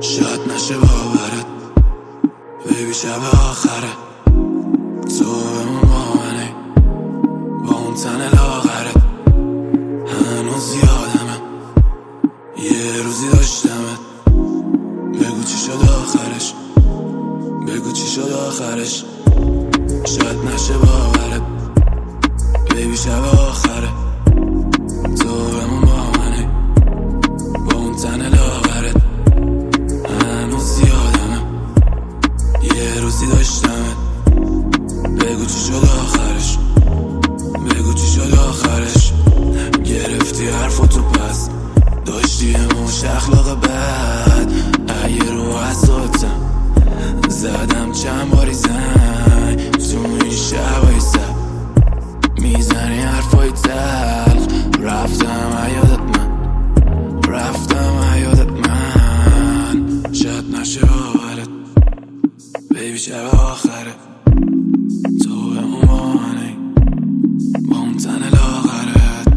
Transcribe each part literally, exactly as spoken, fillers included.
شاید نشه باورت بیبی شب آخره تو بمون با منی با اون تن لاغرت هنوز یادمه یه روزی داشتمت بگو چی شد آخرش بگو چی شد آخرش شاید نشه باورت بیبی شب آخره تو بمون با منی با اون تن لاغرت هنوز یادمه یه روزی داشتمت بگو چی شد آخرش بگو چی شد آخرش گرفتی حرفتو پس داشتی موش اخلاق بد اگه رو اصاتم زدم چند باری زنگ تو این شبای سب میزنی حرفای تلخ رفتم عیادت من رفتم عیادت من شاید نشه باورت بیبی شب آخره تو بمون با منی با اون تن لاغرت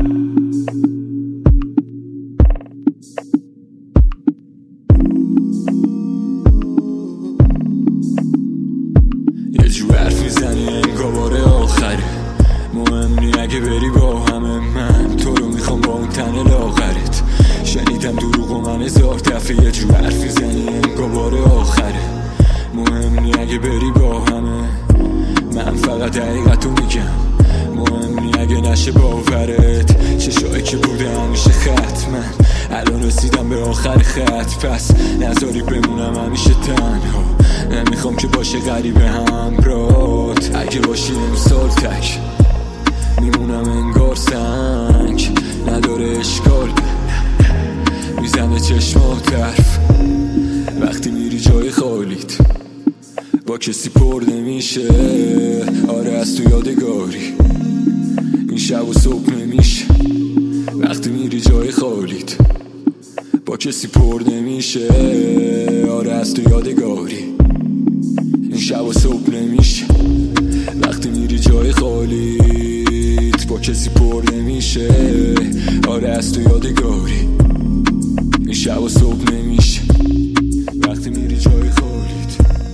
یه جو حرف میزنی انگار بار آخره مهم نی اگه بری با همه من تو رو میخوام با اون تن لاغرت شنیدم دروغ و من هزار دفعه یه جو حرف میزنی انگار بار آخره مهم نی اگه بری با همه من فقط حقیقتو میگم مهم نی اگه نشه باورت چشایی که بوده همیشه خط من الان رسیدم به آخر خط پس نذاری بمونم همیشه تنها نمیخوام که باشه غریبه همرات اگه باشی امسال تک میمونم انگار سنگ نداره اشکال میزنه چشمات حرف وقتی میری جای خالیت با کسی پر نمیشه آره از تو یادگاری این شب و صبح نمیشه وقتی میری جای خالیت با کسی پر نمیشه آره از تو یادگاری این شب و صبح نمیشه وقتی میری جای خالیت با کسی پر نمیشه آره از تو یادگاری این شب و صبح نمیشه وقتی میری جای خالیت